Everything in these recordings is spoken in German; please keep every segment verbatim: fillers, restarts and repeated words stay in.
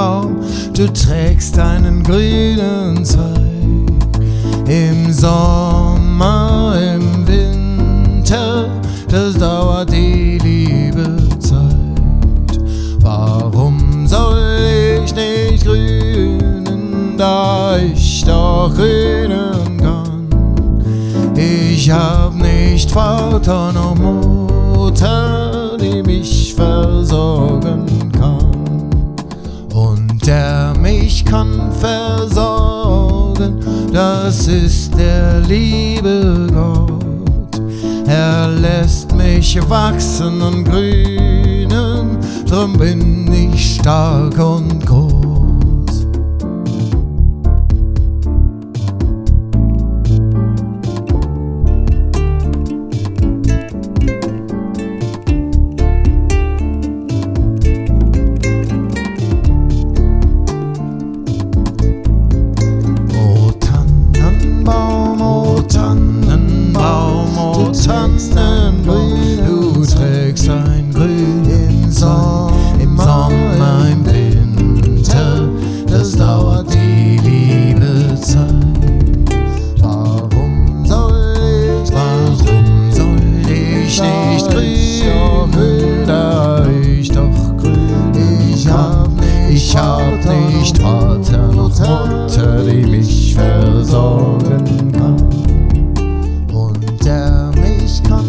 Tannenbaum, du trägst einen grünen Zweig. Im Sommer, im Winter, das dauert die liebe Zeit. Warum soll ich nicht grünen, da ich doch grünen kann? Ich hab nicht Vater noch Mutter, die mich versorgen kann. Und der mich kann versorgen, das ist der liebe Gott. Er lässt mich wachsen und grünen, drum bin ich stark und groß. Du trägst ein Grün im Sommer, im Sommer, im Winter, das dauert die liebe Zeit. Warum soll ich, warum soll ich nicht grün, da ich doch grün ich hab, ich hab nicht Vater noch Mutter, die mich versorgen kann. Und der mich kann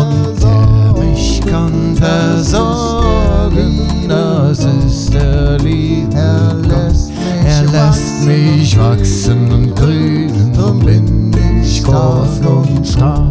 versorgen, das ist der liebe Gott. Er lässt mich wachsen und grünen, drum bin ich groß und stark.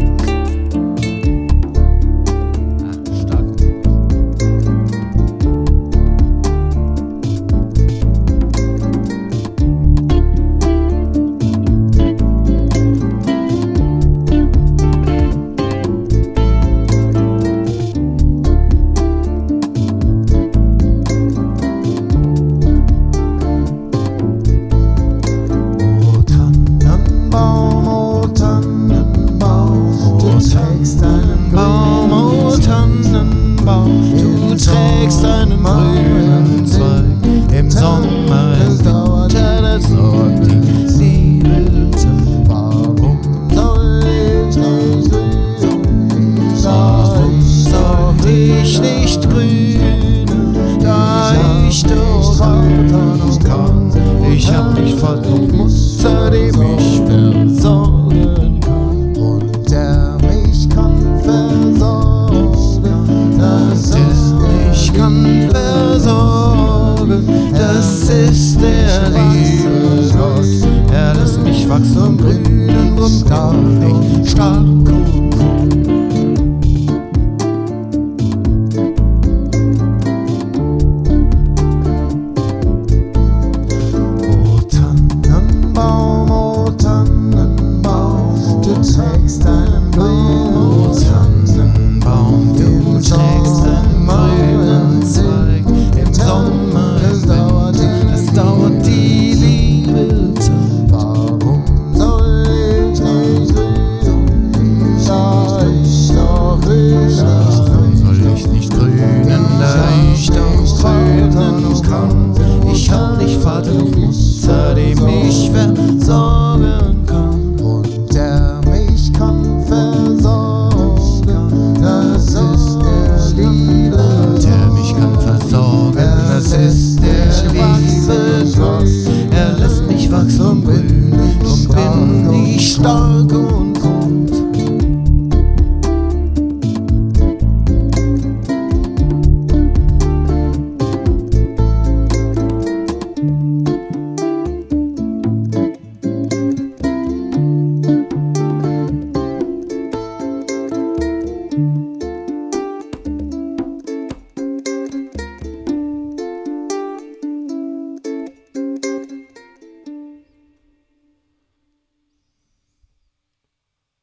Du trägst einen grünen Zweig, im Sommer, im Winter, das dauert die liebe Zeit. Warum soll ich nicht grünen, warum soll ich nicht grünen, da ich doch Vater noch kann. Ich hab nicht Vater und Mutter, die mich